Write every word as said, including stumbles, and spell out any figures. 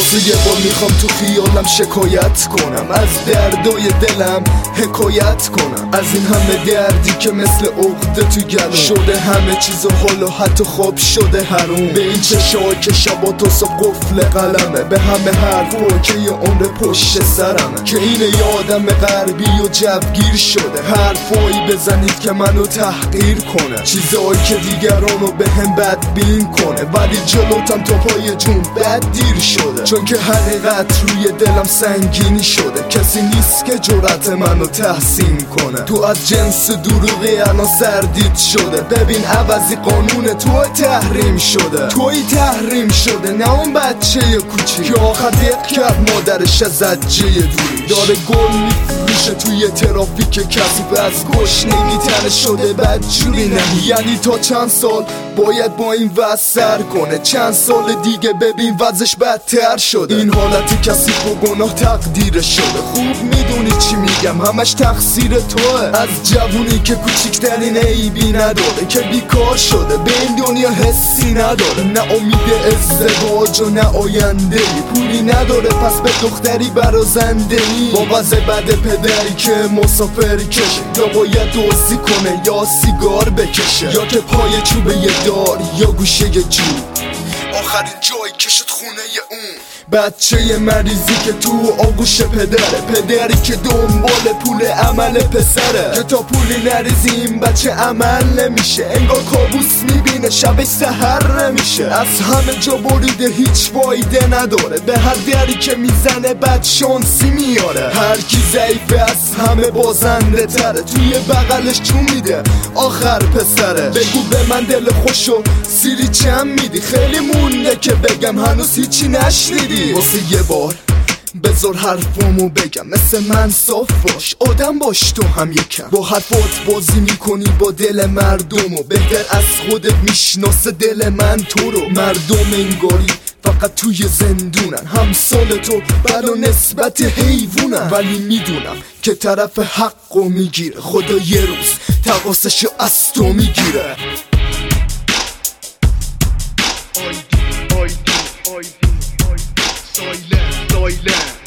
واسه یه بار میخوام تو خیالم شکایت کنم، از دردای دلم حکایت کنم، از این همه دردی که مثل عقده تو گلوم شده همه چیز و حالا حتی خواب شده حروم. به این چشا که شبا تا صبح قفل قلمه، به همه حرفا که یه عمر پشت سرمه، که این یه آدم غربی و جوگیر شده، حرفایی بزنید که منو تحقیر کنه، چیزایی که دیگرانو به هم بدبین کنه، ولی جلوتم تا پای جون بد دیر شده، چون که حقیقت روی دلم سنگینی شده، کسی نیست که جرأت منو تحسین کنه. تو از جنس دروغی الان سردید شده، ببین عوضی قانون تو تحریم شده، توی تحریم شده نه اون بچه کوچیک که آخر دق کرد مادرش از زجه دوری، داره گل میفروشه توی ترافیک کثیف، از گشنگی تنه شده بدجوری نمی، یعنی تا چند سال باید با این وضع سر کنه، چند سال دیگه ببین وضعش بدتر شده، این حالت کثیف و گناه تقدیر شده. خوب میدونی چی میگم، همش تقصیر توه، از جوونی که کوچیکترین عیبی نداره، که بیکار شده به این دنیا حسی نداره، نه امید ازدواج و نه آینده ای، پولی نداره پس به دختری برازنده ای، با وضع بد پدری که مسافر کشه، یا باید دزدی کنه یا سیگار بکشه، یا که پای چوبه یه دار یا گوشه یه جوب، آخرین جایی که شد خونه اون بچه مریضی که تو آغوش پدره، پدری که دنبال پول عمل پسره، که تا پولی نریزی این بچه عمل نمیشه، انگار کابوس میبینه شبش سحر نمیشه، از همه جا بریده هیچ فایده نداره، به هر دری که میزنه بد شانسی میاره، هر کی ضعیفه از همه بازنده تره، توی بغلش چون میده آخر پسره. بگو به من دل خوشو سیری چم میدی، خیلی مونده که بگم هنوز هیچی نشنیدی، واسه یه بار بذار حرفامو بگم، مثل من صاف باش آدم باش تو هم یکم، با حرفات بازی میکنی با دل مردمو، بهتر از خودت میشناسه دل من تو رو، مردم انگاری فقط توی زندونن، همسال تو بلا نسبت حیوونن، ولی میدونم که طرف حقو میگیره، خدا یه روز تقاسشو از تو میگیره. Silent, silent.